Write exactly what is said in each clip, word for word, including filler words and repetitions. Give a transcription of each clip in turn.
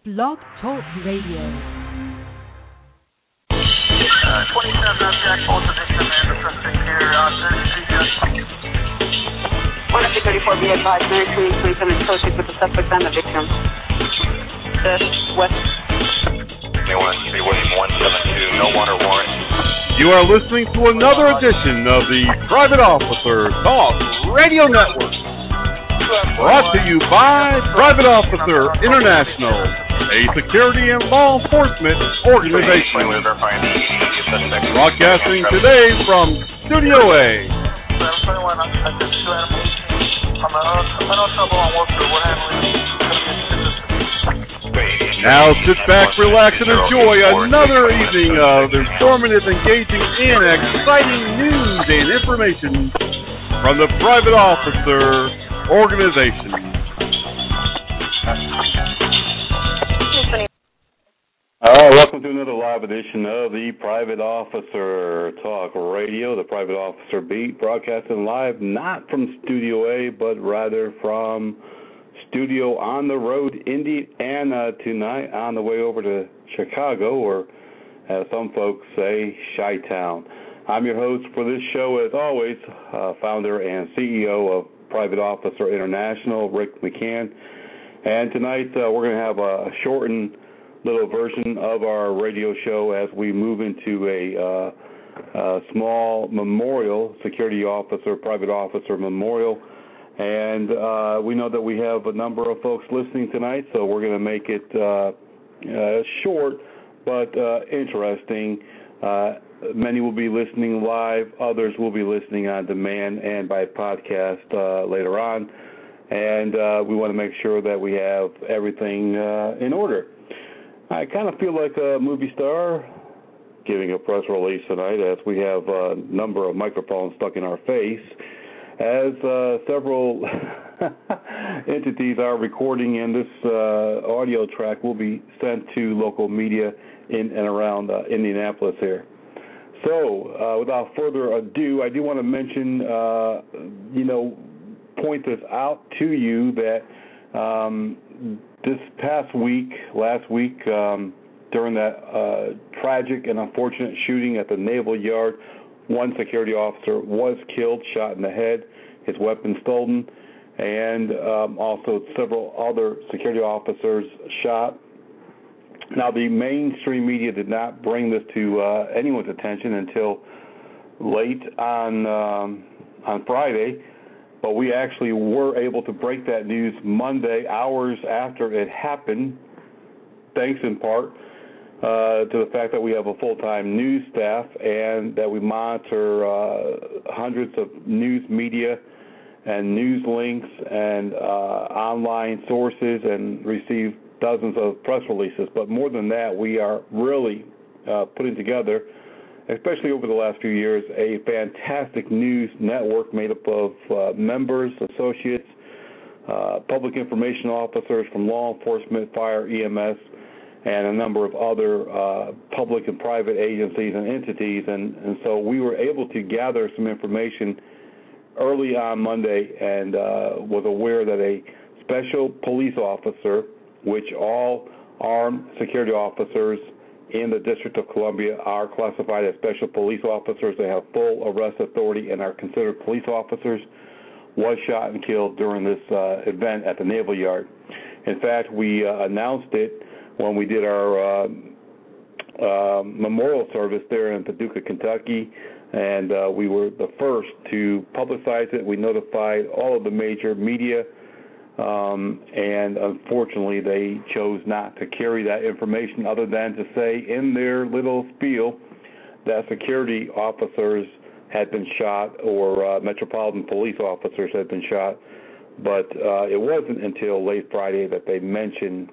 Blog Talk Radio. Uh, twenty-seven object, full position, man, the suspect here, uh, thirty-three, one F thirty-four, be advised, nine twenty, twenty-seven, associates with the suspect and the victim. This, west. anyone, three William one seven two, no water warrant. You are listening to another edition of the Private Officer Talk Radio Network. Brought to you by Private Officer International, a security and law enforcement organization. Broadcasting today from Studio A. Now sit back, relax, and enjoy another evening of informative, engaging, and exciting news and information from the Private Officer Organization. All right, welcome to another live edition of the Private Officer Talk Radio, the Private Officer Beat, broadcasting live not from Studio A, but rather from Studio on the Road, Indiana, tonight on the way over to Chicago, or as some folks say, Chi-Town. I'm your host for this show, as always, uh, founder and C E O of Private Officer International, Rick McCann. And tonight uh, we're going to have a shortened little version of our radio show as we move into a, uh, a small memorial, security officer, private officer memorial. And uh, we know that we have a number of folks listening tonight, so we're going to make it uh, uh, short but uh, interesting. Uh, many will be listening live. Others will be listening on demand and by podcast uh, later on. And uh, we want to make sure that we have everything uh, in order. I kind of feel like a movie star giving a press release tonight, as we have a number of microphones stuck in our face, as uh, several entities are recording, and this uh, audio track will be sent to local media in and around uh, Indianapolis here. So, uh, without further ado, I do want to mention, uh, you know, point this out to you that um, this past week, last week, um, during that uh, tragic and unfortunate shooting at the Naval Yard, one security officer was killed, shot in the head, his weapon stolen, and um, also several other security officers shot. Now, the mainstream media did not bring this to uh, anyone's attention until late on um, on Friday, but we actually were able to break that news Monday, hours after it happened, thanks in part Uh, to the fact that we have a full-time news staff and that we monitor uh, hundreds of news media and news links and uh, online sources and receive dozens of press releases. But more than that, we are really uh, putting together, especially over the last few years, a fantastic news network made up of uh, members, associates, uh, public information officers from law enforcement, fire, E M S, and a number of other uh, public and private agencies and entities. And, and so we were able to gather some information early on Monday and uh, was aware that a special police officer, which all armed security officers in the District of Columbia are classified as special police officers. They have full arrest authority and are considered police officers, was shot and killed during this uh, event at the Naval Yard. In fact, we uh, announced it when we did our uh, uh, memorial service there in Paducah, Kentucky, and uh, we were the first to publicize it. We notified all of the major media, um, and unfortunately they chose not to carry that information other than to say in their little spiel that security officers had been shot or uh, Metropolitan Police officers had been shot, but uh, it wasn't until late Friday that they mentioned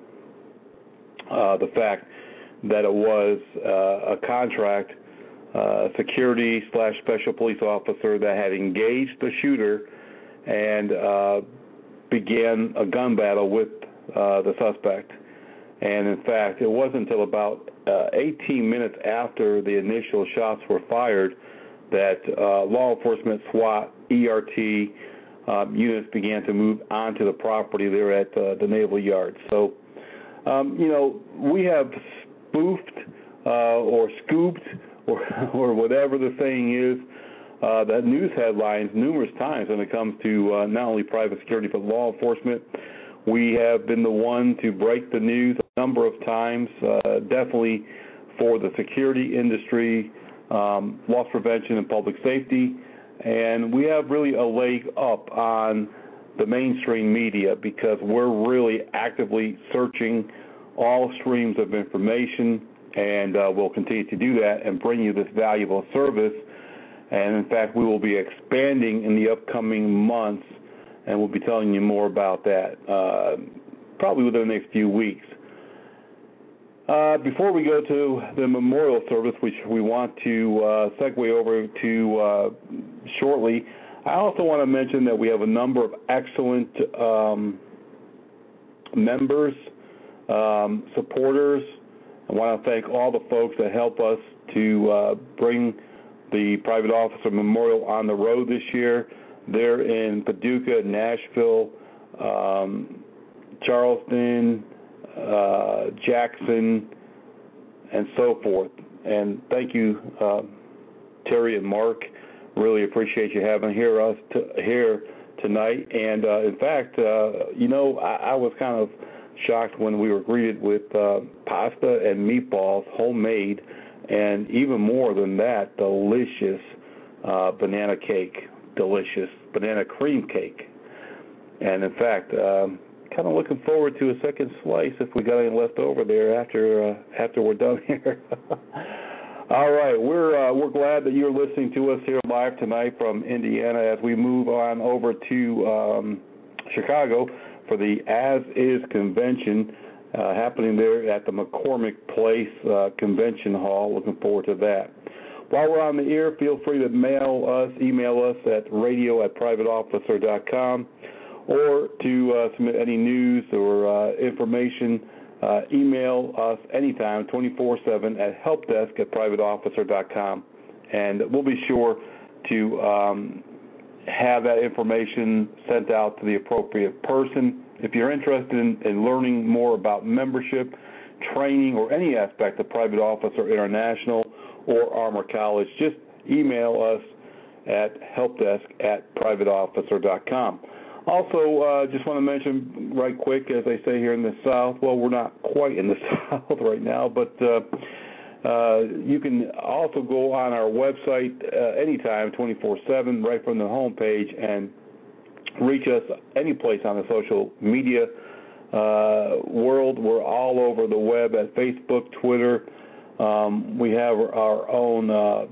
Uh, the fact that it was uh, a contract uh, security slash special police officer that had engaged the shooter and uh, began a gun battle with uh, the suspect. And in fact, it wasn't until about uh, eighteen minutes after the initial shots were fired that uh, law enforcement, SWAT, E R T um, units began to move onto the property there at uh, the Naval Yard. So Um, you know, we have spoofed uh, or scooped or, or whatever the saying is, uh, the news headlines numerous times when it comes to uh, not only private security but law enforcement. We have been the one to break the news a number of times, uh, definitely for the security industry, um, loss prevention, and public safety. And we have really a leg up on the mainstream media because we're really actively searching all streams of information, and uh, we'll continue to do that and bring you this valuable service. And, in fact, we will be expanding in the upcoming months, and we'll be telling you more about that uh, probably within the next few weeks. Uh, before we go to the memorial service, which we want to uh, segue over to uh, shortly, I also want to mention that we have a number of excellent um, members, um, supporters. I want to thank all the folks that help us to uh, bring the Private Officer Memorial on the road this year. They're in Paducah, Nashville, um, Charleston, uh, Jackson, and so forth. And thank you, uh, Terry and Mark. Really appreciate you having here us to, here tonight. And uh, in fact, uh, you know, I, I was kind of shocked when we were greeted with uh, pasta and meatballs, homemade, and even more than that, delicious uh, banana cake, delicious banana cream cake. And in fact, um, kind of looking forward to a second slice if we got any left over there after uh, after we're done here. All right, we're uh, we're glad that you're listening to us here live tonight from Indiana as we move on over to um, Chicago for the As Is Convention uh, happening there at the McCormick Place uh, Convention Hall. Looking forward to that. While we're on the air, feel free to mail us, email us at radio at private officer dot com, or to uh, submit any news or uh, information. Uh, email us anytime, twenty-four seven, at helpdesk at private officer dot com, and we'll be sure to um, have that information sent out to the appropriate person. If you're interested in, in learning more about membership, training, or any aspect of Private Officer International or Armor College, just email us at helpdesk at private officer dot com. Also, uh, just want to mention right quick, as they say here in the South, well, we're not quite in the South right now, but uh, uh, you can also go on our website uh, anytime, twenty-four seven, right from the homepage, and reach us any place on the social media uh, world. We're all over the web at Facebook, Twitter. Um, we have our own uh,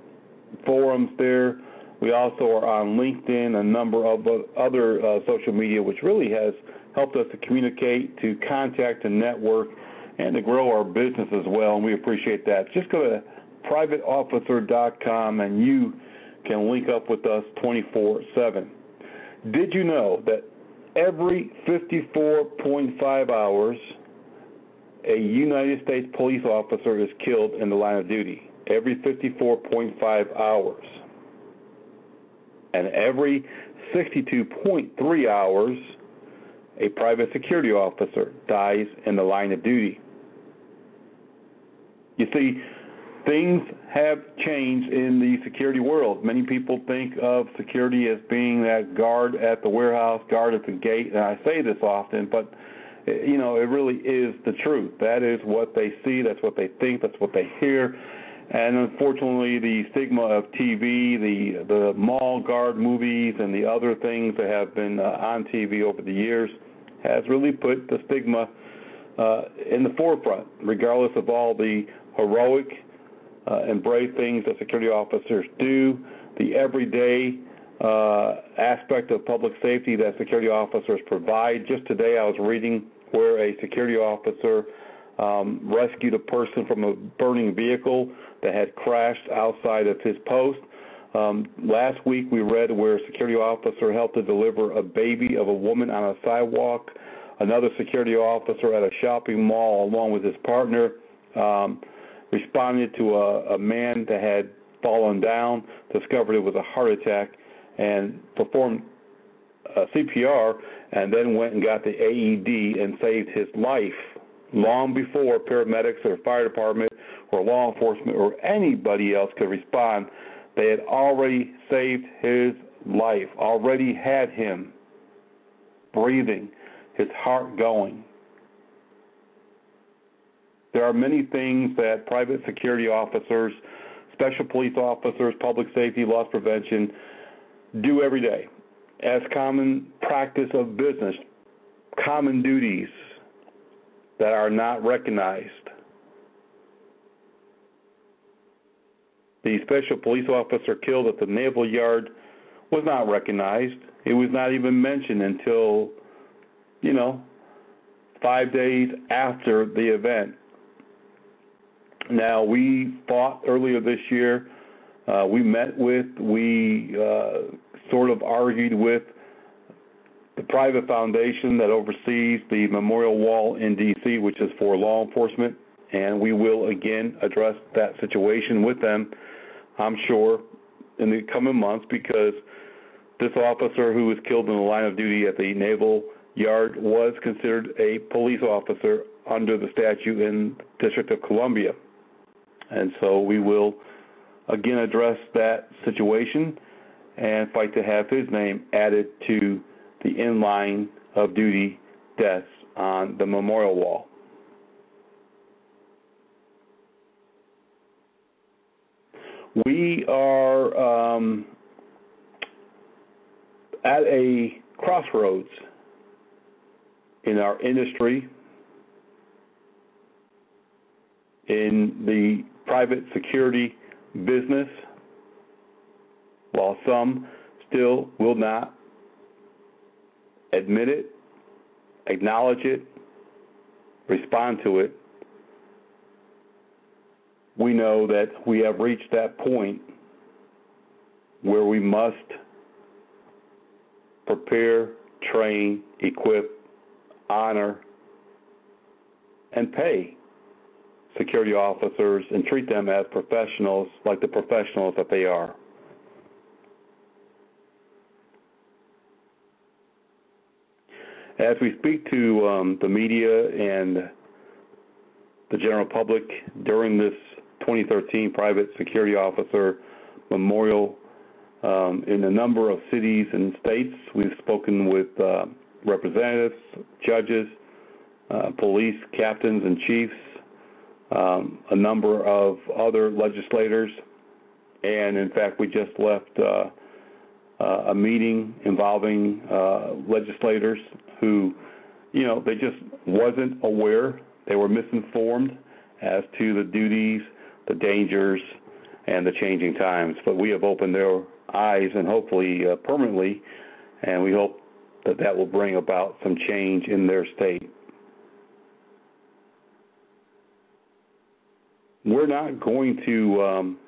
forums there. We also are on LinkedIn, a number of other uh, social media, which really has helped us to communicate, to contact and network, and to grow our business as well, and we appreciate that. Just go to private officer dot com, and you can link up with us twenty-four seven. Did you know that every fifty-four point five hours, a United States police officer is killed in the line of duty? Every fifty-four point five hours. And every sixty-two point three hours, a private security officer dies in the line of duty. You see, things have changed in the security world. Many people think of security as being that guard at the warehouse, guard at the gate, and I say this often, but you know, it really is the truth. That is what they see, that's what they think, that's what they hear. And unfortunately, the stigma of T V, the the mall guard movies, and the other things that have been uh, on T V over the years has really put the stigma uh, in the forefront, regardless of all the heroic uh, and brave things that security officers do, the everyday uh, aspect of public safety that security officers provide. Just today I was reading where a security officer um, rescued a person from a burning vehicle that had crashed outside of his post. Um, last week we read where a security officer helped to deliver a baby of a woman on a sidewalk. Another security officer at a shopping mall, along with his partner, um, responded to a, a man that had fallen down, discovered it was a heart attack, and performed uh, C P R, and then went and got the A E D and saved his life. long before paramedics or fire department or law enforcement or anybody else could respond. They had already saved his life, already had him breathing, his heart going. There are many things that private security officers, special police officers, public safety, loss prevention do every day as common practice of business, common duties that are not recognized. The special police officer killed at the Naval Yard was not recognized. It was not even mentioned until, you know, five days after the event. Now, we fought earlier this year. Uh, we met with, we uh, sort of argued with the private foundation that oversees the Memorial Wall in D C, which is for law enforcement, and we will again address that situation with them, I'm sure, in the coming months, because this officer who was killed in the line of duty at the Naval Yard was considered a police officer under the statute in the District of Columbia. And so we will again address that situation and fight to have his name added to the in-line of duty deaths on the Memorial Wall. We are um, at a crossroads in our industry, in the private security business. While some still will not admit it, acknowledge it, respond to it, we know that we have reached that point where we must prepare, train, equip, honor, and pay security officers and treat them as professionals, like the professionals that they are. As we speak to um, the media and the general public during this twenty thirteen Private Security Officer Memorial um, in a number of cities and states, we've spoken with uh, representatives, judges, uh, police captains and chiefs, um, a number of other legislators, and in fact we just left uh, uh, a meeting involving uh, legislators who, you know, they just wasn't aware, they were misinformed as to the duties, the dangers, and the changing times. But we have opened their eyes, and hopefully uh, permanently, and we hope that that will bring about some change in their state. We're not going to um,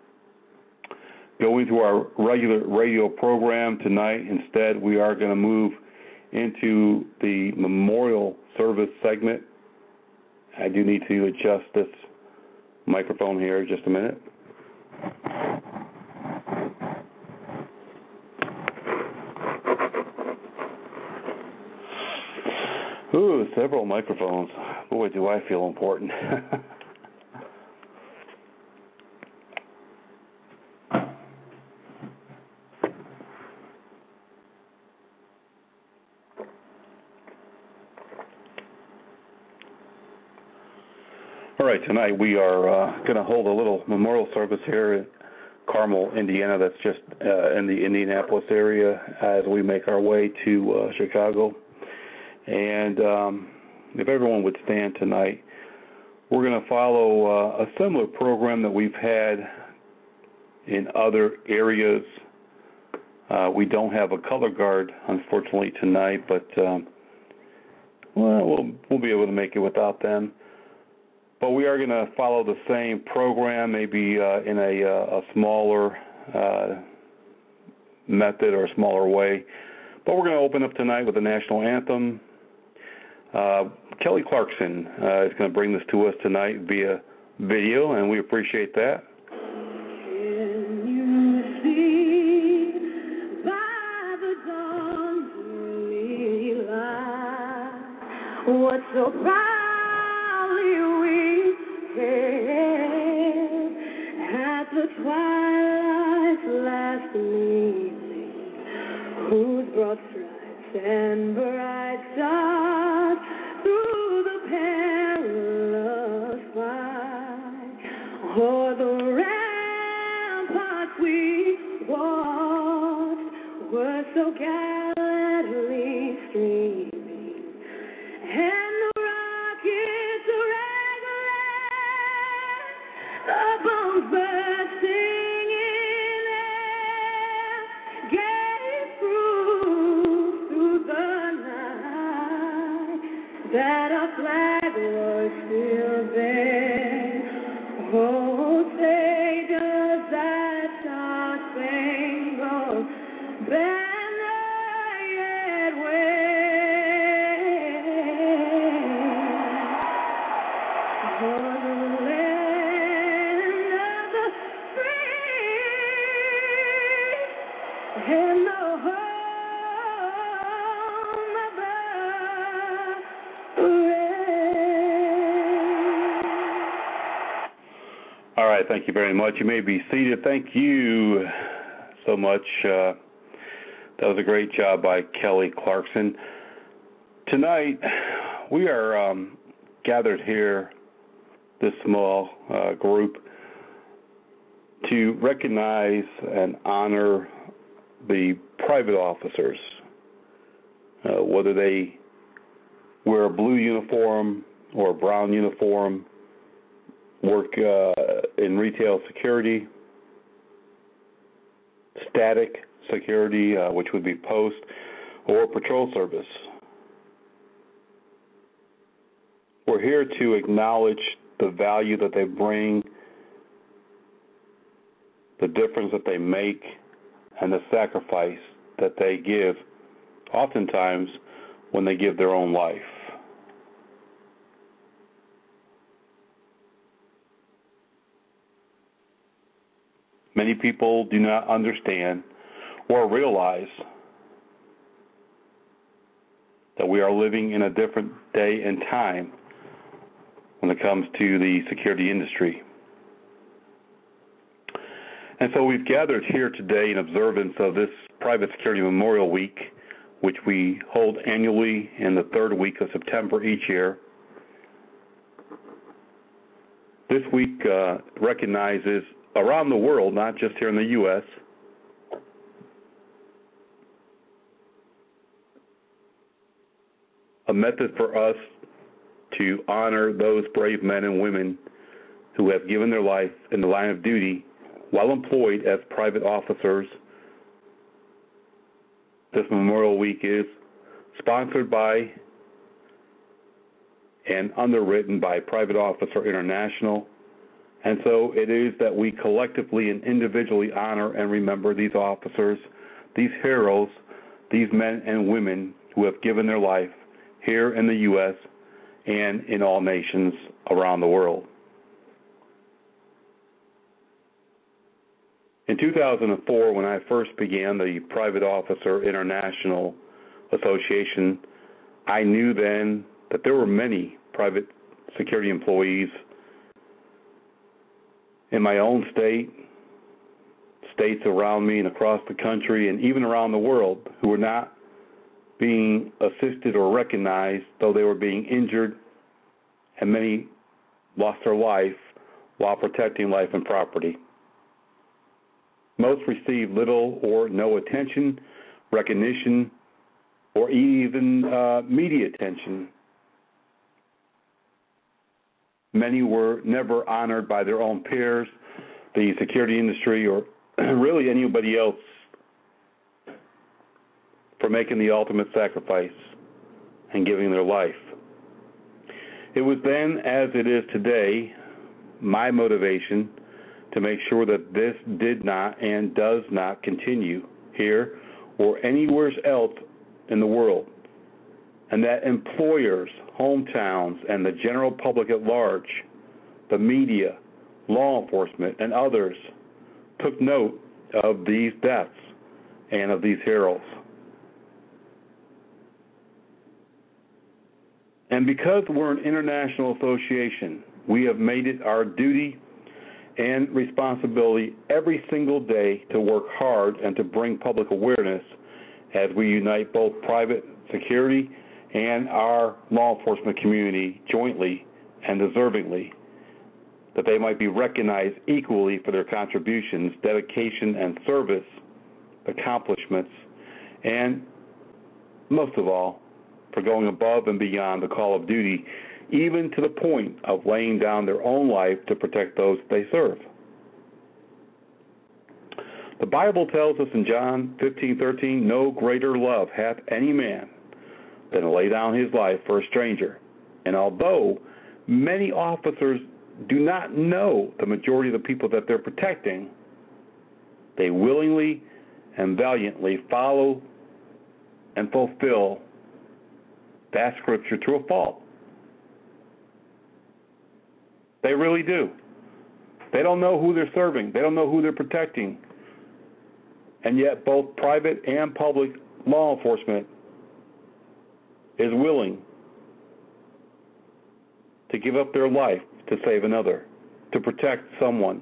go into our regular radio program tonight. Instead, we are going to move into the memorial service segment. I do need to adjust this microphone here just a minute. Ooh, several microphones. Boy, do I feel important. All right, tonight we are uh, going to hold a little memorial service here in Carmel, Indiana. That's just uh, in the Indianapolis area as we make our way to uh, Chicago. And um, if everyone would stand tonight, we're going to follow uh, a similar program that we've had in other areas. Uh, we don't have a color guard, unfortunately, tonight, but um, well, we'll we'll be able to make it without them. But we are going to follow the same program, maybe uh, in a, uh, a smaller uh, method or a smaller way. But we're going to open up tonight with the national anthem. Uh, Kelly Clarkson uh, is going to bring this to us tonight via video, and we appreciate that. Can you see by the dawn's early light what so bright gallantly streaming, and the rockets regular, the bombs bursting in air, gave proof through the night that our flag was still there. Oh, say does that star-spangled banner yet wave? Oh, the land of the free and the home of the brave. All right, thank you very much. You may be seated. Thank you so much. Uh, that was a great job by Kelly Clarkson. Tonight, we are um, gathered here, this small uh, group, to recognize and honor the private officers, uh, whether they wear a blue uniform or a brown uniform, work uh, in retail security, static security, uh, which would be post, or patrol service. We're here to acknowledge the value that they bring, the difference that they make, and the sacrifice that they give, oftentimes when they give their own life. Many people do not understand or realize that we are living in a different day and time when it comes to the security industry. And so we've gathered here today in observance of this Private Security Memorial Week, which we hold annually in the third week of September each year. This week uh, recognizes around the world, not just here in the U S, a method for us to honor those brave men and women who have given their life in the line of duty while employed as private officers. This Memorial Week is sponsored by and underwritten by Private Officer International. And so it is that we collectively and individually honor and remember these officers, these heroes, these men and women who have given their life here in the U S and in all nations around the world. In two thousand four, when I first began the Private Officer International Association, I knew then that there were many private security employees in my own state, states around me and across the country, and even around the world, who were not being assisted or recognized, though they were being injured, and many lost their life while protecting life and property. Most received little or no attention, recognition, or even uh, media attention. Many were never honored by their own peers, the security industry, or really anybody else for making the ultimate sacrifice and giving their life. It was then, as it is today, my motivation to make sure that this did not and does not continue here or anywhere else in the world, and that employers, hometowns, and the general public at large, the media, law enforcement, and others took note of these deaths and of these heroes. And because we're an international association, we have made it our duty and responsibility every single day to work hard and to bring public awareness as we unite both private security and our law enforcement community jointly and deservingly, that they might be recognized equally for their contributions, dedication, and service, accomplishments, and most of all, for going above and beyond the call of duty, even to the point of laying down their own life to protect those they serve. The Bible tells us in John fifteen thirteen, no greater love hath any man than to lay down his life for a stranger. And although many officers do not know the majority of the people that they're protecting, they willingly and valiantly follow and fulfill that scripture to a fault. They really do. They don't know who they're serving. They don't know who they're protecting. And yet both private and public law enforcement is willing to give up their life to save another, to protect someone.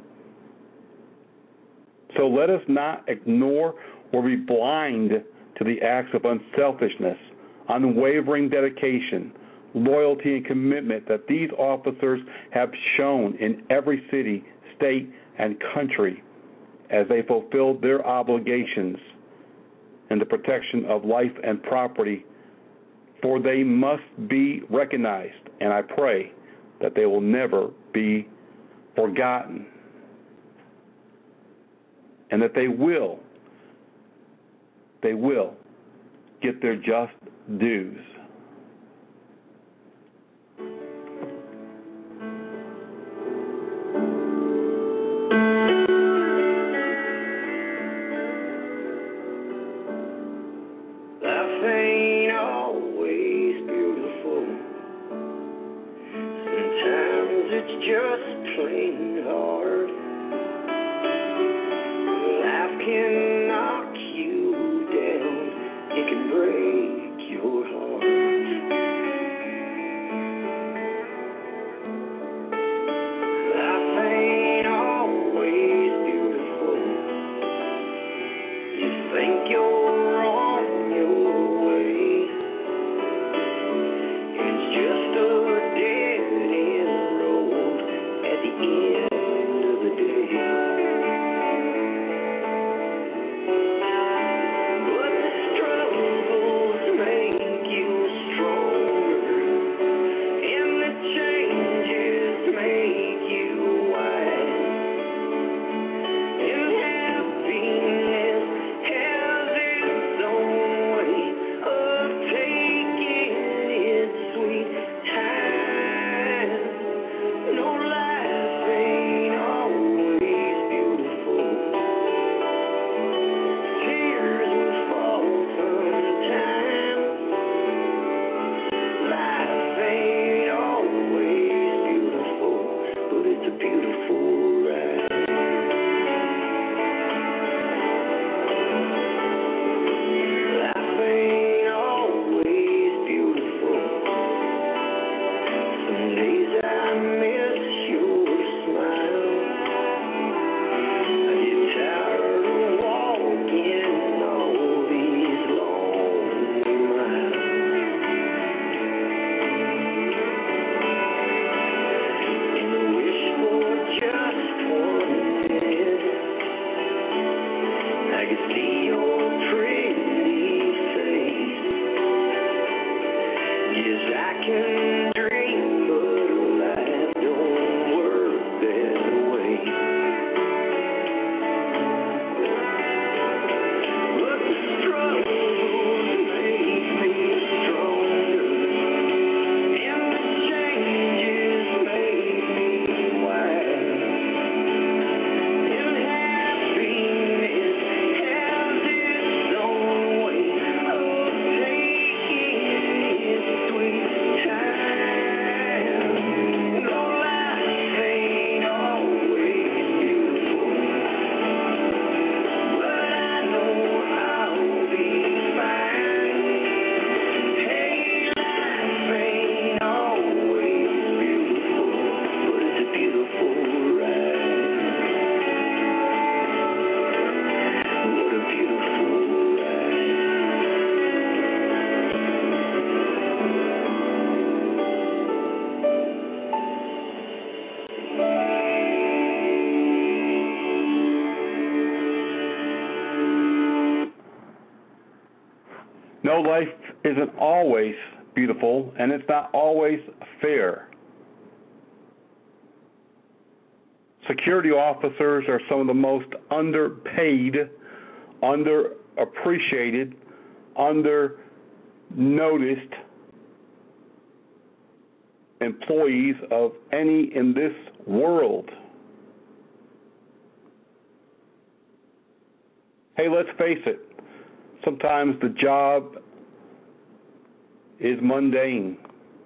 So let us not ignore or be blind to the acts of unselfishness, unwavering dedication, loyalty, and commitment that these officers have shown in every city, state, and country as they fulfilled their obligations in the protection of life and property, for they must be recognized, and I pray that they will never be forgotten, and that they will, they will get their just dues. Just a dead end road at the end of the day. life isn't always beautiful, and it's not always fair. Security officers are some of the most underpaid, underappreciated, under-noticed employees of any in this world. Hey, let's face it, sometimes the job is mundane.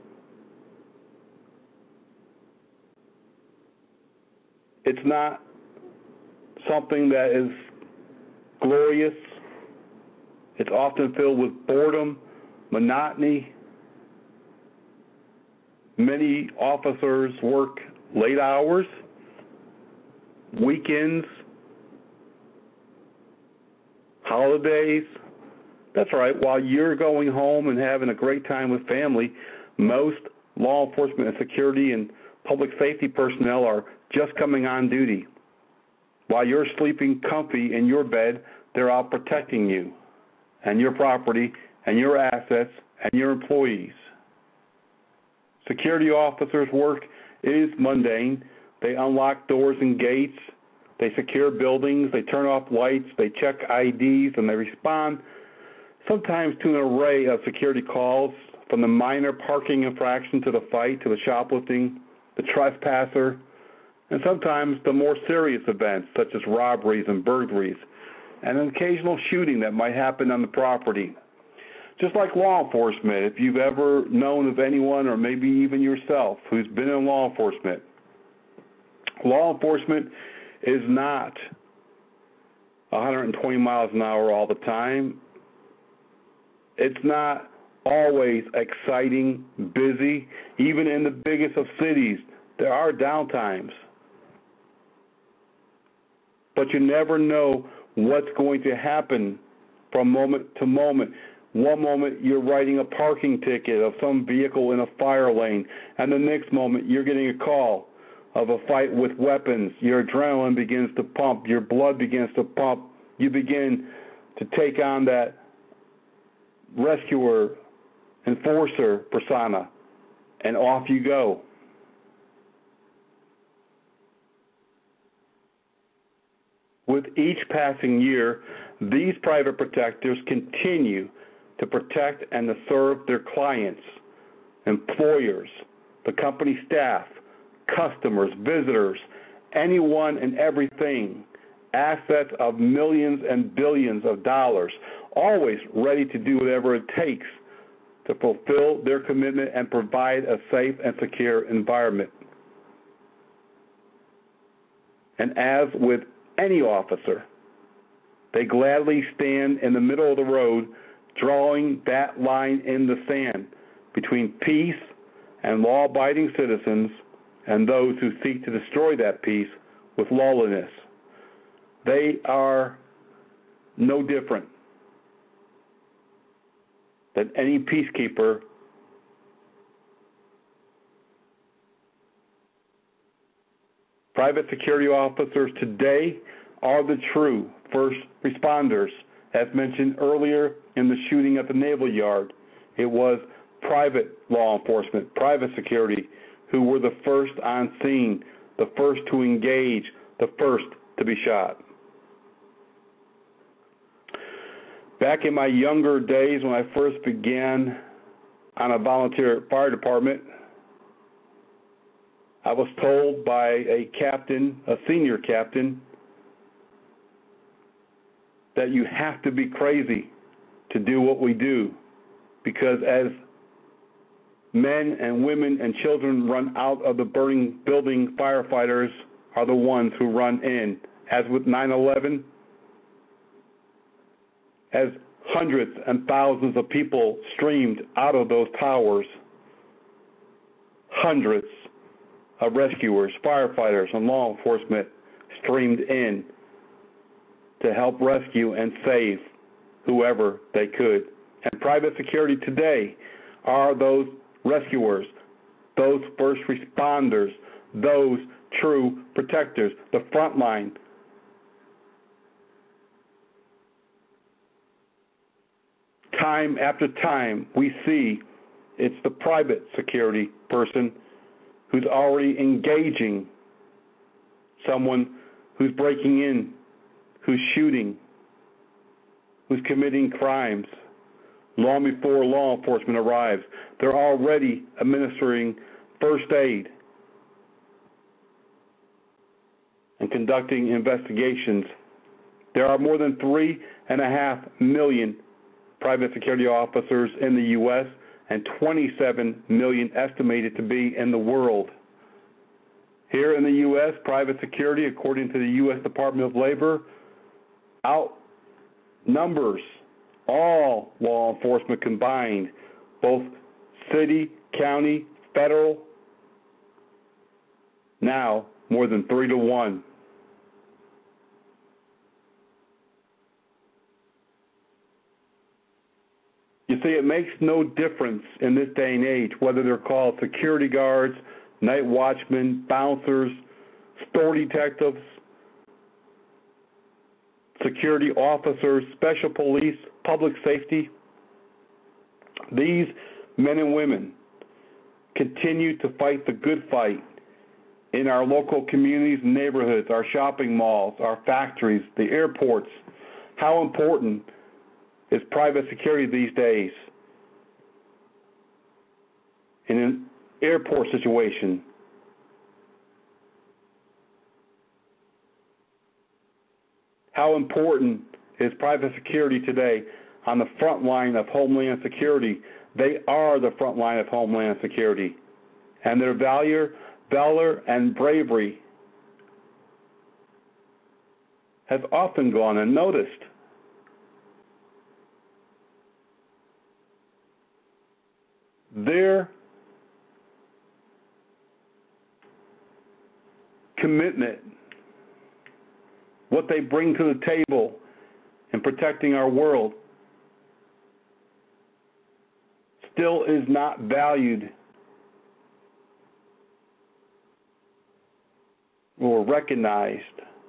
It's not something that is glorious. It's often filled with boredom, monotony. Many officers work late hours, weekends, holidays. That's right, while you're going home and having a great time with family, most law enforcement and security and public safety personnel are just coming on duty. While you're sleeping comfy in your bed, they're out protecting you and your property and your assets and your employees. Security officers' work is mundane. They unlock doors and gates. They secure buildings. They turn off lights. They check I Ds, and they respond sometimes to an array of security calls, from the minor parking infraction to the fight to the shoplifting, the trespasser, and sometimes the more serious events such as robberies and burglaries and an occasional shooting that might happen on the property. Just like law enforcement, if you've ever known of anyone or maybe even yourself who's been in law enforcement, law enforcement is not one hundred twenty miles an hour all the time. It's not always exciting, busy. Even in the biggest of cities, there are downtimes. But you never know what's going to happen from moment to moment. One moment you're writing a parking ticket of some vehicle in a fire lane, and the next moment you're getting a call of a fight with weapons. Your adrenaline begins to pump. Your blood begins to pump. You begin to take on that rescuer, enforcer persona, and off you go. With each passing year, these private protectors continue to protect and to serve their clients, employers, the company staff, customers, visitors, anyone and everything, assets of millions and billions of dollars, always ready to do whatever it takes to fulfill their commitment and provide a safe and secure environment. And as with any officer, they gladly stand in the middle of the road, drawing that line in the sand between peace and law-abiding citizens and those who seek to destroy that peace with lawlessness. They are no different than any peacekeeper private security officers today are the true first responders. As mentioned earlier in the shooting at the Naval Yard, it was private law enforcement, private security, who were the first on scene, the first to engage, the first to be shot. Back in my younger days when I first began on a volunteer fire department, I was told by a captain, a senior captain, that you have to be crazy to do what we do, because as men and women and children run out of the burning building, firefighters are the ones who run in. As with nine eleven, as hundreds and thousands of people streamed out of those towers, hundreds of rescuers, firefighters, and law enforcement streamed in to help rescue and save whoever they could. And private security today are those rescuers, those first responders, those true protectors, the front line. time after time, we see it's the private security person who's already engaging someone who's breaking in, who's shooting, who's committing crimes long before law enforcement arrives. They're already administering first aid and conducting investigations. There are more than three and a half million private security officers in the U S and twenty-seven million estimated to be in the world. Here in the U S, private security, according to the U S Department of Labor, outnumbers all law enforcement combined, both city, county, federal, now more than three to one. You see, it makes no difference in this day and age whether they're called security guards, night watchmen, bouncers, store detectives, security officers, special police, public safety. These men and women continue to fight the good fight in our local communities and neighborhoods, our shopping malls, our factories, the airports. How important is private security these days in an airport situation? How important is private security today on the front line of Homeland Security? They are the front line of Homeland Security, and their valor, valor and bravery has often gone unnoticed. Their commitment, what they bring to the table in protecting our world, still is not valued or recognized.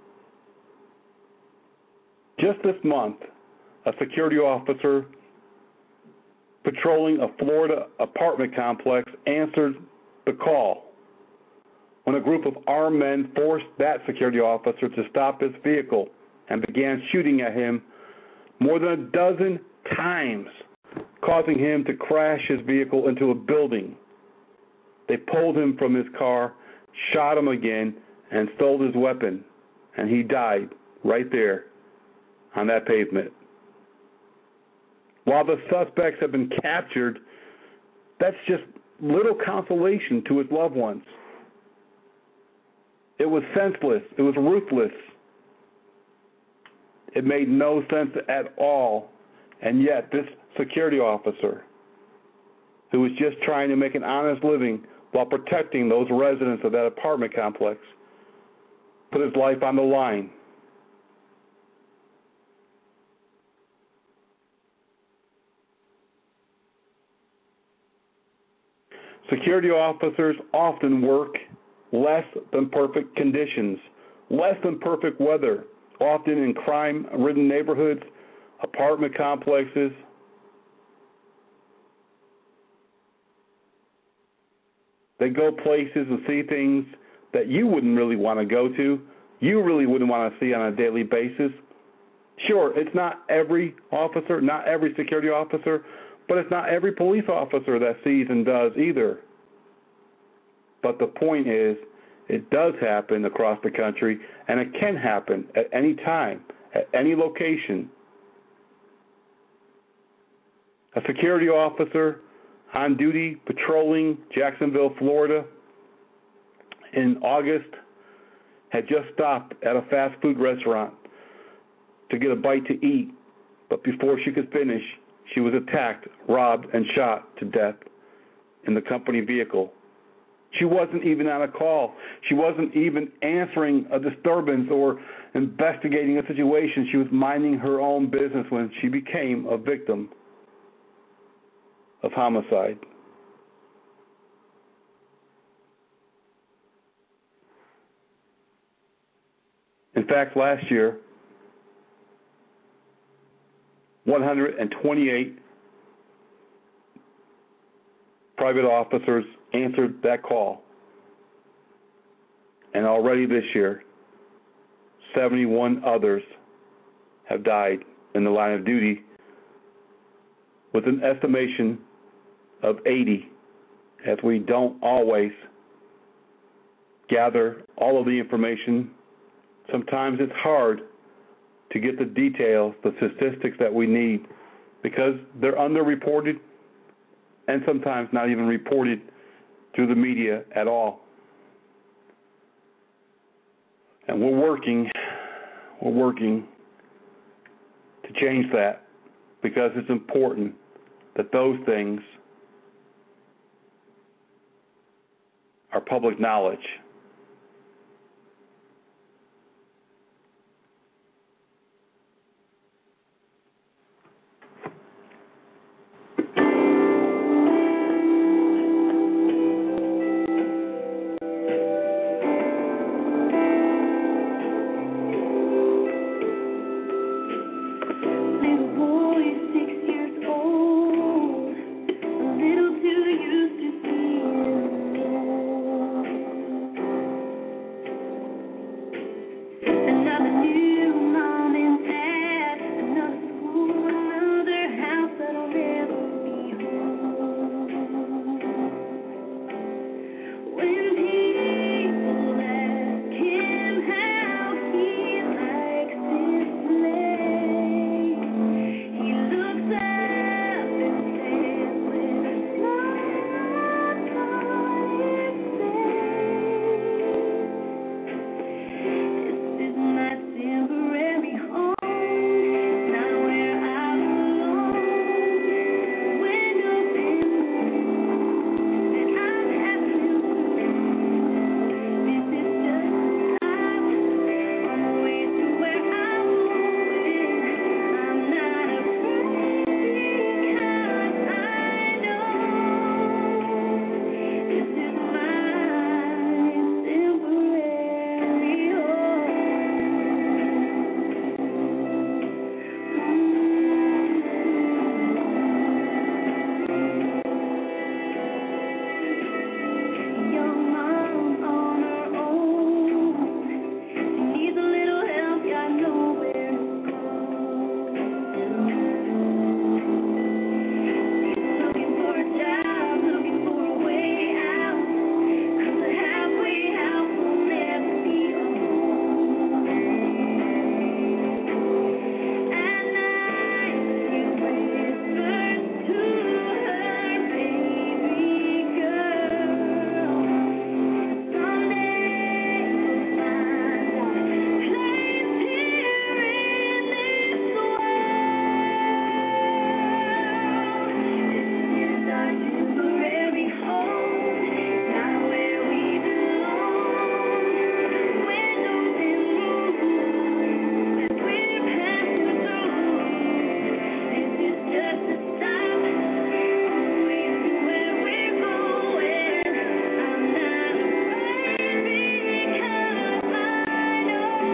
Just this month, a security officer patrolling a Florida apartment complex answered the call when a group of armed men forced that security officer to stop his vehicle and began shooting at him more than a dozen times, causing him to crash his vehicle into a building. They pulled him from his car, shot him again, and stole his weapon, and he died right there on that pavement. While the suspects have been captured, that's just little consolation to his loved ones. It was senseless. It was ruthless. It made no sense at all. And yet this security officer, who was just trying to make an honest living while protecting those residents of that apartment complex, put his life on the line. Security officers often work less than perfect conditions, less than perfect weather, often in crime-ridden neighborhoods, apartment complexes. They go places and see things that you wouldn't really want to go to, you really wouldn't want to see on a daily basis. Sure, it's not every officer, not every security officer, but it's not every police officer that sees and does either. But the point is, it does happen across the country, and it can happen at any time, at any location. A security officer on duty patrolling Jacksonville, Florida, in August had just stopped at a fast food restaurant to get a bite to eat, but before she could finish, she was attacked, robbed, and shot to death in the company vehicle. She wasn't even on a call. She wasn't even answering a disturbance or investigating a situation. She was minding her own business when she became a victim of homicide. In fact, last year, one hundred twenty-eight private officers answered that call. And already this year, seventy-one others have died in the line of duty, with an estimation of eighty, as we don't always gather all of the information. Sometimes it's hard to get the details, the statistics that we need, because they're underreported and sometimes not even reported through the media at all. And we're working, we're working to change that, because it's important that those things are public knowledge. Little boy, six years old, a little too used to being alone. Another new mom and dad, another school, another house that'll never be home. When people ask him how he likes his place, he looks up and says with a smile on his face, "This is my temporary home, not where I belong. Windows in and I'm happy to leave. This is just a stop on the way to where I'm going. I'm not afraid because I know this is my temporary home." Young mom on her own, she needs a little help, got nowhere to go. Looking for a job, looking for a way out, 'cause a halfway house will never be a home. At night she whispers to her baby girl, "Someday you'll find a place here in this world. This is our temporary home, not where we belong. Windows in rooms that we're passing through. This is just a stop on the way to where we're going. I'm not afraid because I know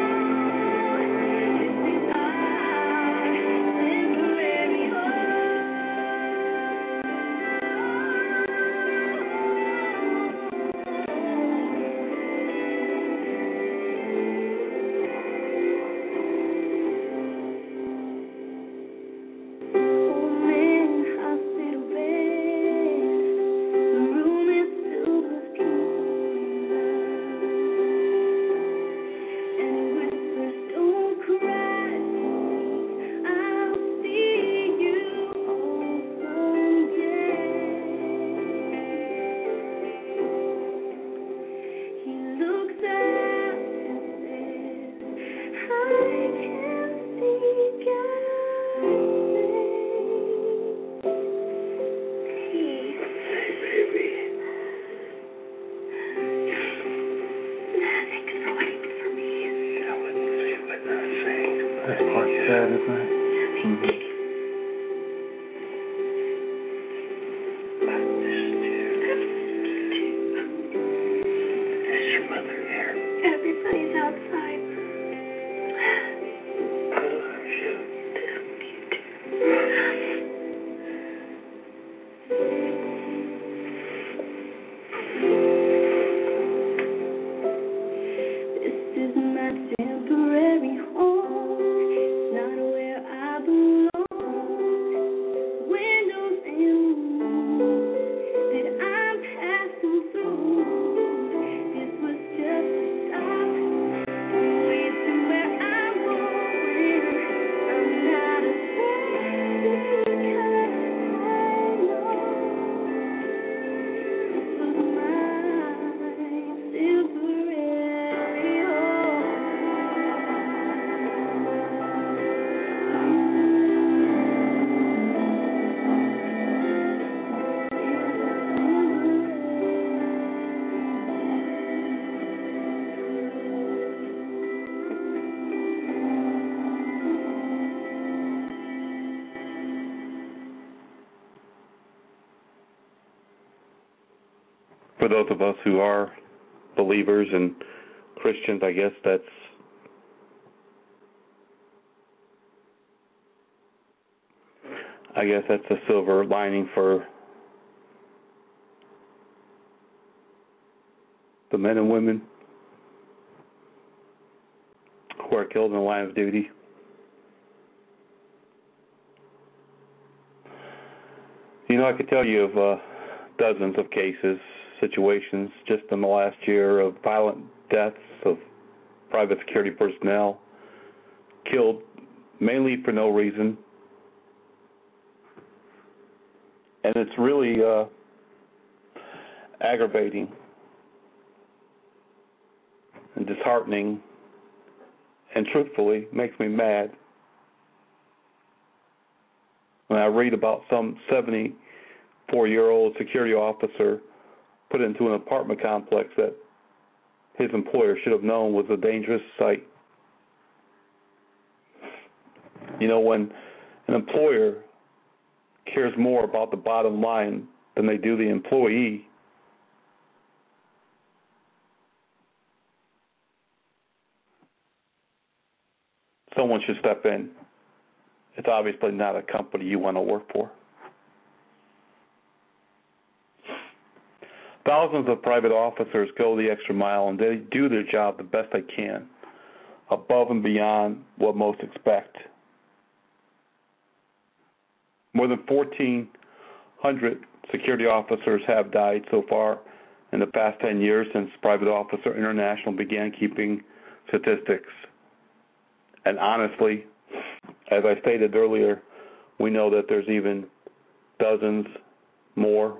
this is our temporary Old man, hospital bed, the room is filled with people we love. And he whispers, "Don't cry, sweetie, I'll see you home someday." He looks up and says, "I can see God's face." Nothing's waiting for me. I wouldn't say what not saying. That's part sad, isn't it? Mm-hmm. Is your mother there? Everybody's outside. I love you. Me too. for those of us who are believers and Christians, I guess that's I guess that's a silver lining for the men and women who are killed in the line of duty. You know, I could tell you of uh, dozens of cases, situations just in the last year of violent deaths of private security personnel killed mainly for no reason. And it's really uh, aggravating and disheartening and truthfully makes me mad when I read about some seventy-four-year-old security officer put into an apartment complex that his employer should have known was a dangerous site. You know, when an employer cares more about the bottom line than they do the employee, someone should step in. It's obviously not a company you want to work for. Thousands of private officers go the extra mile and they do their job the best they can, above and beyond what most expect. More than fourteen hundred security officers have died so far in the past ten years since Private Officer International began keeping statistics. And honestly, as I stated earlier, we know that there's even dozens more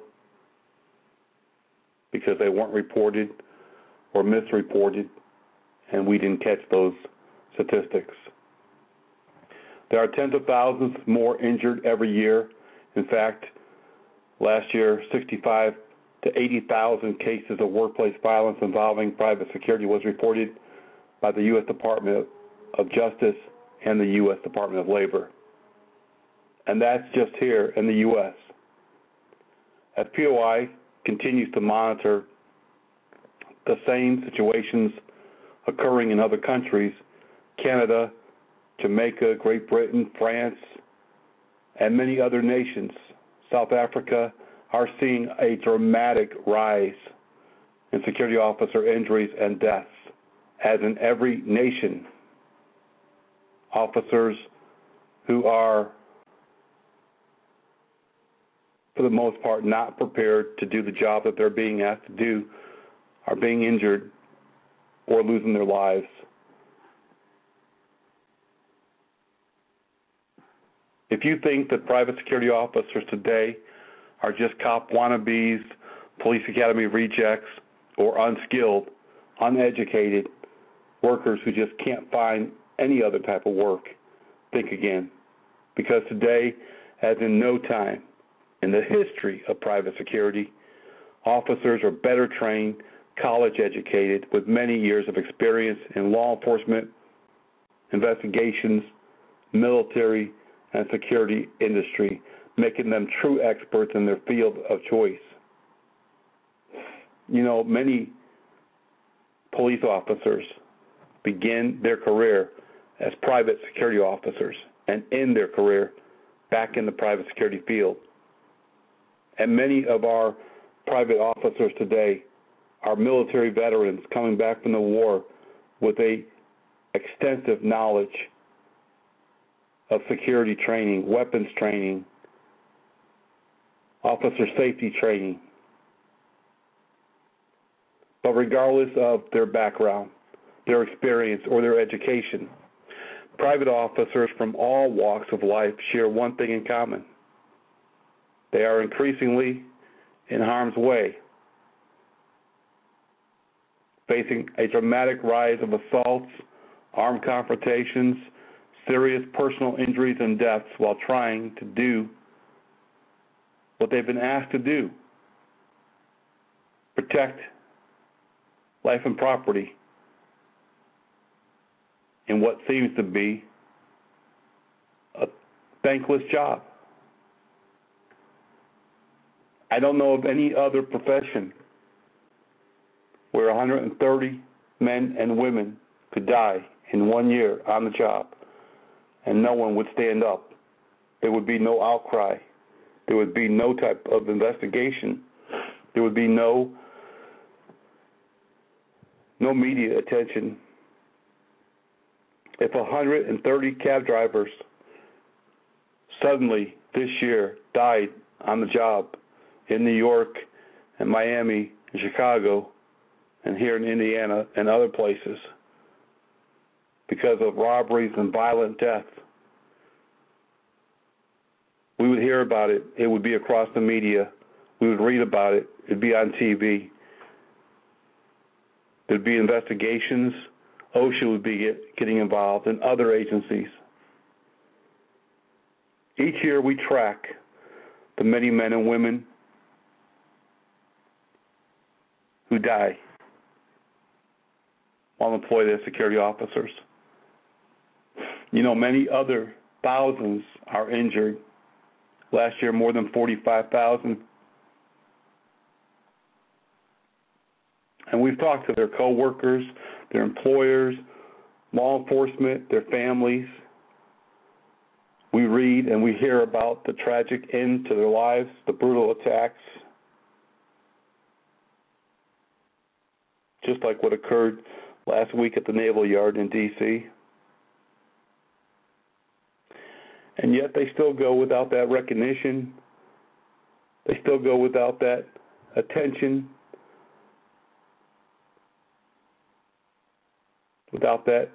because they weren't reported or misreported, and we didn't catch those statistics. There are tens of thousands more injured every year. In fact, last year, sixty-five to eighty thousand cases of workplace violence involving private security was reported by the U S Department of Justice and the U S Department of Labor. And that's just here in the U S As P O I continues to monitor the same situations occurring in other countries, Canada, Jamaica, Great Britain, France, and many other nations, South Africa, are seeing a dramatic rise in security officer injuries and deaths. As in every nation, officers who are, for the most part, not prepared to do the job that they're being asked to do are being injured or losing their lives. If you think that private security officers today are just cop wannabes, police academy rejects, or unskilled, uneducated workers who just can't find any other type of work, think again. Because today, as in no time in the history of private security, officers are better trained, college educated, with many years of experience in law enforcement, investigations, military, and security industry, making them true experts in their field of choice. You know, many police officers begin their career as private security officers and end their career back in the private security field. And many of our private officers today are military veterans coming back from the war with a extensive knowledge of security training, weapons training, officer safety training. But regardless of their background, their experience, or their education, private officers from all walks of life share one thing in common. They are increasingly in harm's way, facing a dramatic rise of assaults, armed confrontations, serious personal injuries and deaths while trying to do what they've been asked to do: protect life and property in what seems to be a thankless job. I don't know of any other profession where one hundred thirty men and women could die in one year on the job, and no one would stand up. There would be no outcry. There would be no type of investigation. There would be no no media attention. If one hundred thirty cab drivers suddenly this year died on the job in New York and Miami and Chicago and here in Indiana and other places because of robberies and violent death, we would hear about it. It would be across the media. We would read about it. It would be on T V. There would be investigations. OSHA would be get, getting involved and other agencies. Each year we track the many men and women who die while employed as security officers. You know, many other thousands are injured. Last year, more than forty-five thousand. And we've talked to their co-workers, their employers, law enforcement, their families. We read and we hear about the tragic end to their lives, the brutal attacks, just like what occurred last week at the Naval Yard in D C And yet they still go without that recognition. They still go without that attention, without that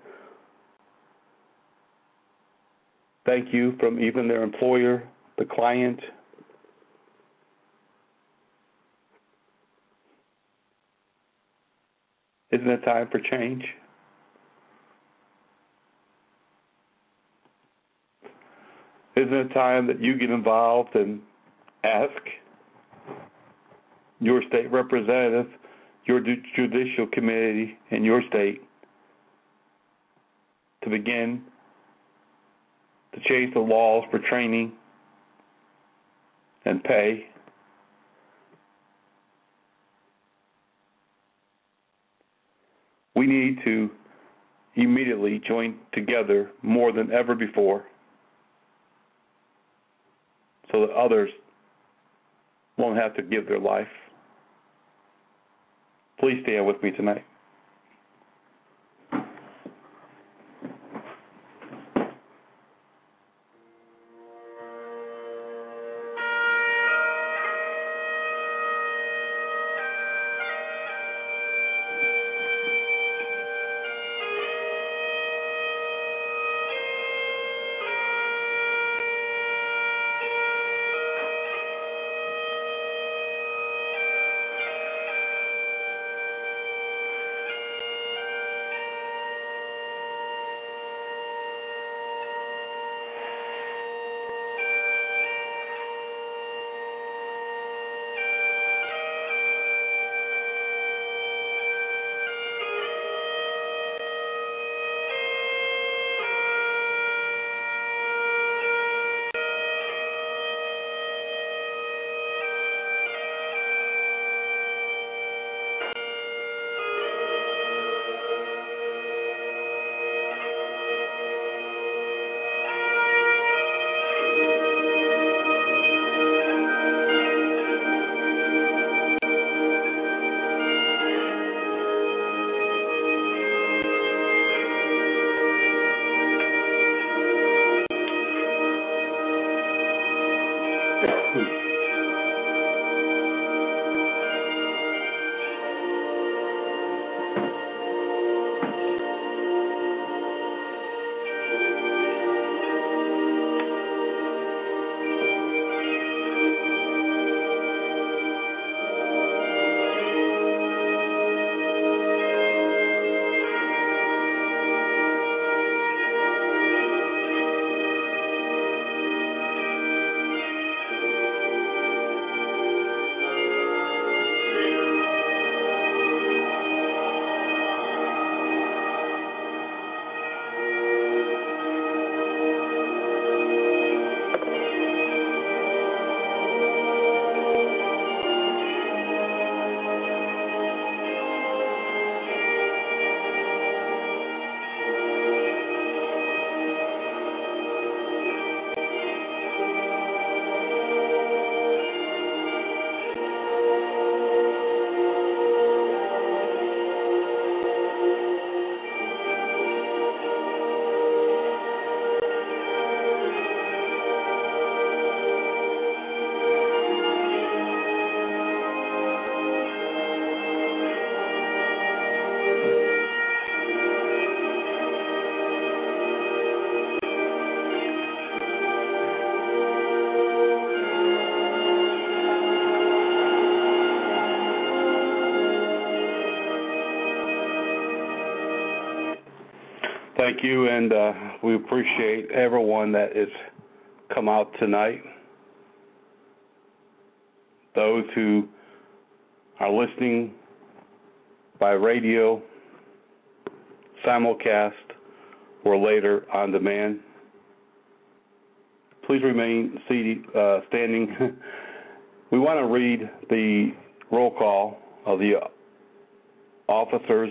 thank you from even their employer, the client. Isn't it time for change? Isn't it time that you get involved and ask your state representative, your judicial committee in your state to begin to change the laws for training and pay? We need to immediately join together more than ever before so that others won't have to give their life. Please stand with me tonight. Thank you, and uh, we appreciate everyone that has come out tonight. Those who are listening by radio, simulcast, or later on demand, please remain seated, uh, standing. We want to read the roll call of the officers'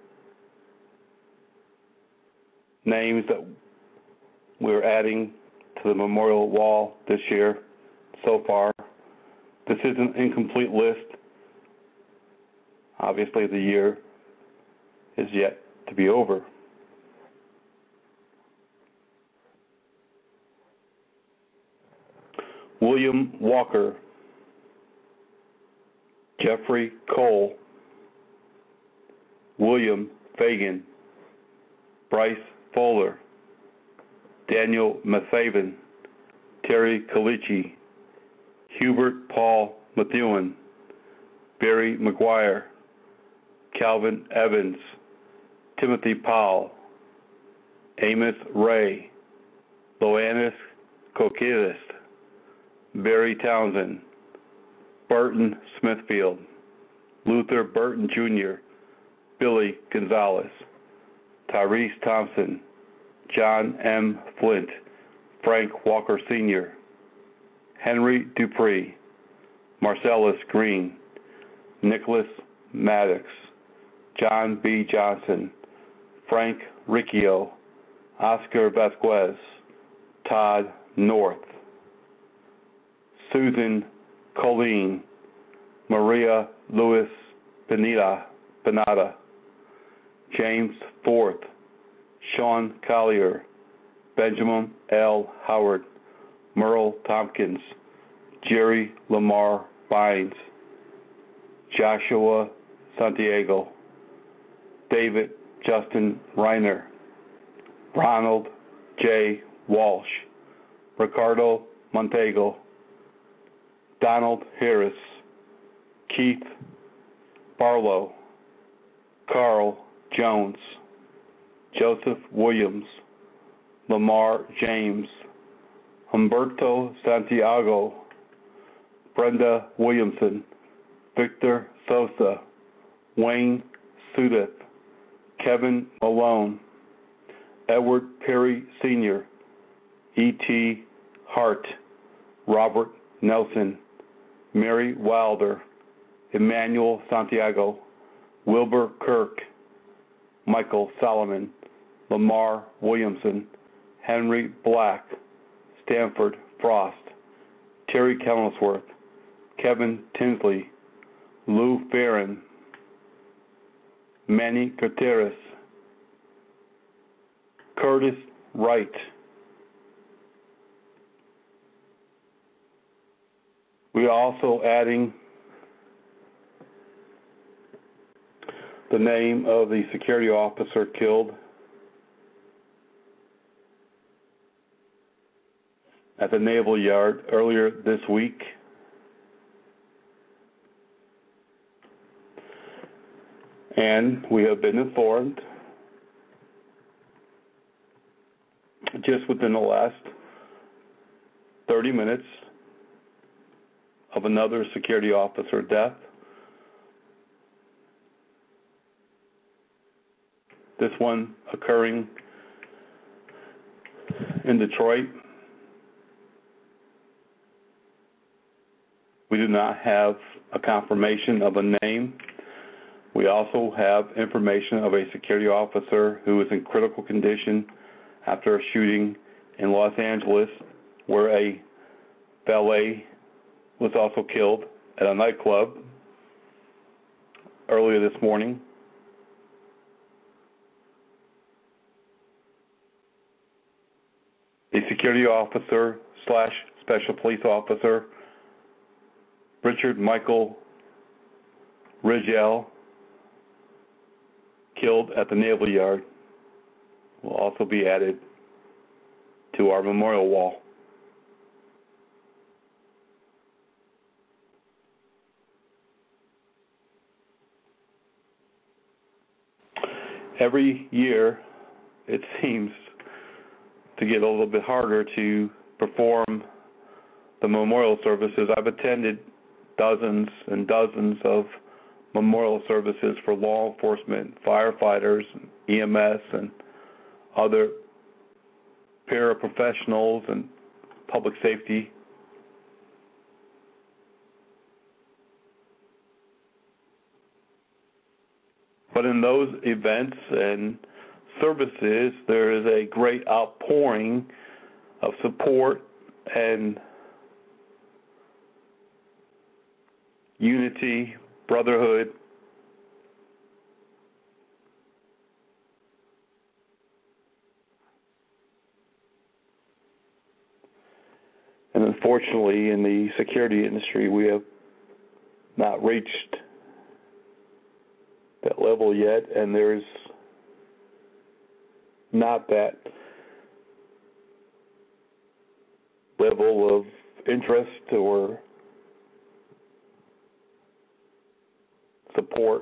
names that we're adding to the memorial wall this year so far. This is an incomplete list. Obviously, the year is yet to be over. William Walker, Jeffrey Cole, William Fagan, Bryce Fuller, Daniel Mathaven, Terry Kalichi, Hubert Paul Methuen, Barry McGuire, Calvin Evans, Timothy Powell, Amos Ray, Loannis Kokilis, Barry Townsend, Burton Smithfield, Luther Burton Junior, Billy Gonzalez, Tyrese Thompson, John M. Flint, Frank Walker Senior, Henry Dupree, Marcellus Green, Nicholas Maddox, John B. Johnson, Frank Riccio, Oscar Vasquez, Todd North, Susan Colleen, Maria Lewis Pineda, Pinada, James Forth, Sean Collier, Benjamin L. Howard, Merle Tompkins, Jerry Lamar Vines, Joshua Santiago, David Justin Reiner, Ronald J. Walsh, Ricardo Montego, Donald Harris, Keith Barlow, Carl Jones, Joseph Williams, Lamar James, Humberto Santiago, Brenda Williamson, Victor Sosa, Wayne Sudeth, Kevin Malone, Edward Perry Senior, E T Hart, Robert Nelson, Mary Wilder, Emmanuel Santiago, Wilbur Kirk, Michael Solomon, Lamar Williamson, Henry Black, Stanford Frost, Terry Kellsworth, Kevin Tinsley, Lou Farron, Manny Gutierrez, Curtis Wright. We are also adding the name of the security officer killed at the Naval Yard earlier this week. And we have been informed just within the last thirty minutes of another security officer death. This one occurring in Detroit. We do not have a confirmation of a name. We also have information of a security officer who is in critical condition after a shooting in Los Angeles, where a valet was also killed at a nightclub earlier this morning. A security officer slash special police officer, Richard Michael Rigel, killed at the Naval Yard, will also be added to our memorial wall. Every year, it seems to get a little bit harder to perform the memorial services. I've attended dozens and dozens of memorial services for law enforcement, firefighters, E M S, and other paraprofessionals and public safety. But in those events and services, there is a great outpouring of support and unity, brotherhood. And unfortunately, in the security industry, we have not reached that level yet, and there's not that level of interest or support.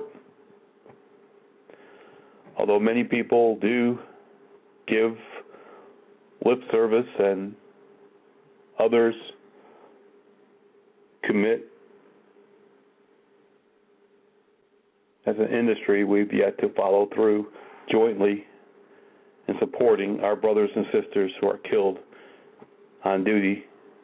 Although many people do give lip service and others commit, as an industry, we've yet to follow through jointly in supporting our brothers and sisters who are killed on duty.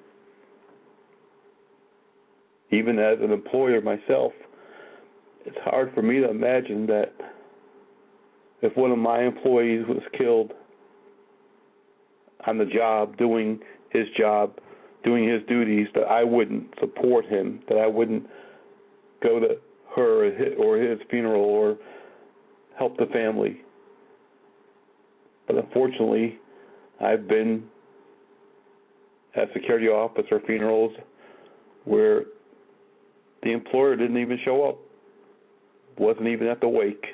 Even as an employer myself, it's hard for me to imagine that if one of my employees was killed on the job, doing his job, doing his duties, that I wouldn't support him, that I wouldn't go to her or his funeral or help the family. But unfortunately, I've been at security officer funerals where the employer didn't even show up, wasn't even at the wake.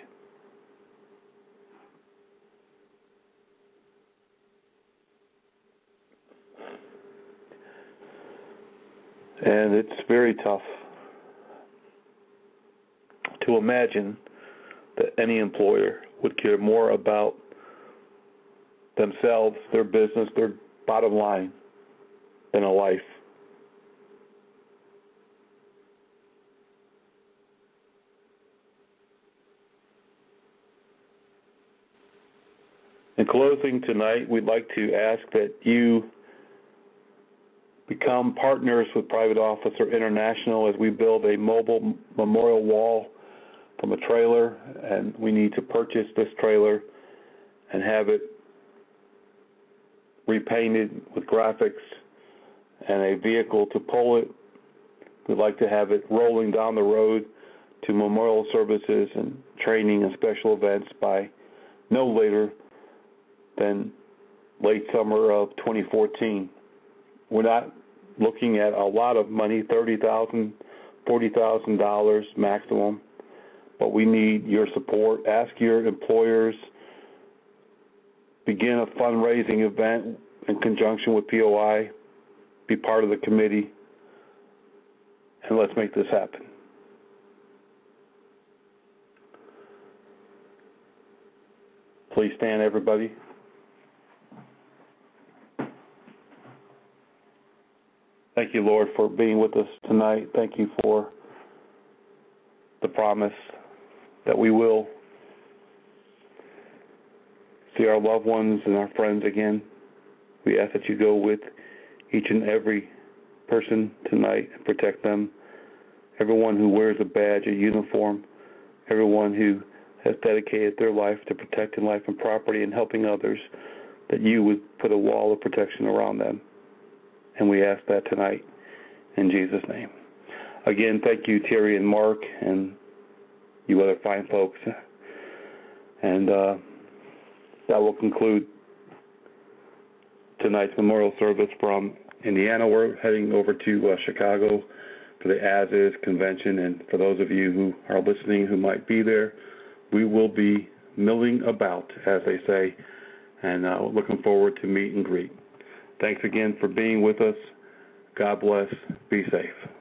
And it's very tough to imagine that any employer would care more about themselves, their business, their bottom line than a life. In closing tonight, we'd like to ask that you become partners with Private Officer International as we build a mobile memorial wall from a trailer, and we need to purchase this trailer and have it repainted with graphics and a vehicle to pull it. We'd like to have it rolling down the road to memorial services and training and special events by no later than late summer of twenty fourteen. We're not looking at a lot of money, thirty thousand dollars, forty thousand dollars maximum, but we need your support. Ask your employers, begin a fundraising event in conjunction with P O I, be part of the committee, and let's make this happen. Please stand, everybody. Thank you, Lord, for being with us tonight. Thank you for the promise that we will see our loved ones and our friends again. We ask that you go with each and every person tonight and protect them. Everyone who wears a badge, a uniform, everyone who has dedicated their life to protecting life and property and helping others, that you would put a wall of protection around them. And we ask that tonight in Jesus' name. Again, thank you, Terry and Mark, and you other fine folks. And uh, that will conclude tonight's memorial service from Indiana. We're heading over to uh, Chicago for the As Is convention. And for those of you who are listening who might be there, we will be milling about, as they say, and uh, looking forward to meet and greet. Thanks again for being with us. God bless. Be safe.